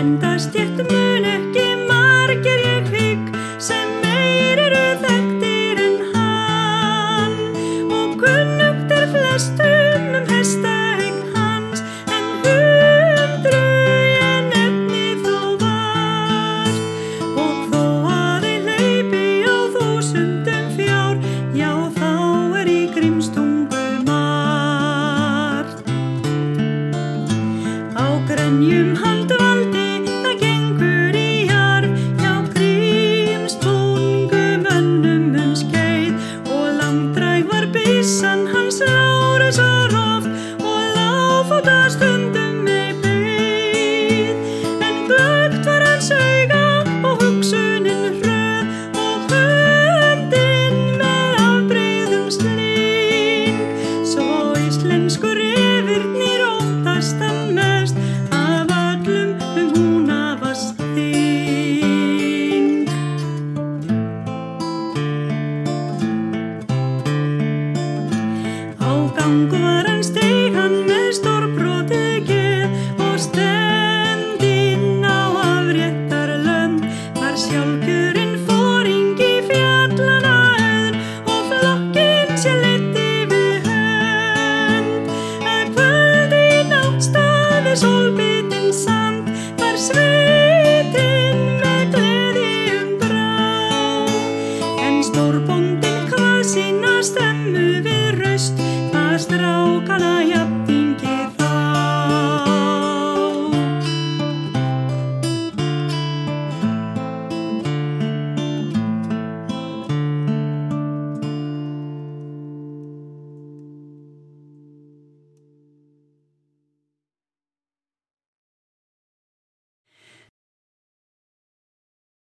bóndastétt mun ekki margir ég hygg sem meir eru þekktir en hann og kunnugt flestum hestaeign hans en hundruð ég nefni þó vart og þó að ei hleypi á þúsundum fjár, já þá í Grímstungu margt. Á grenjum hann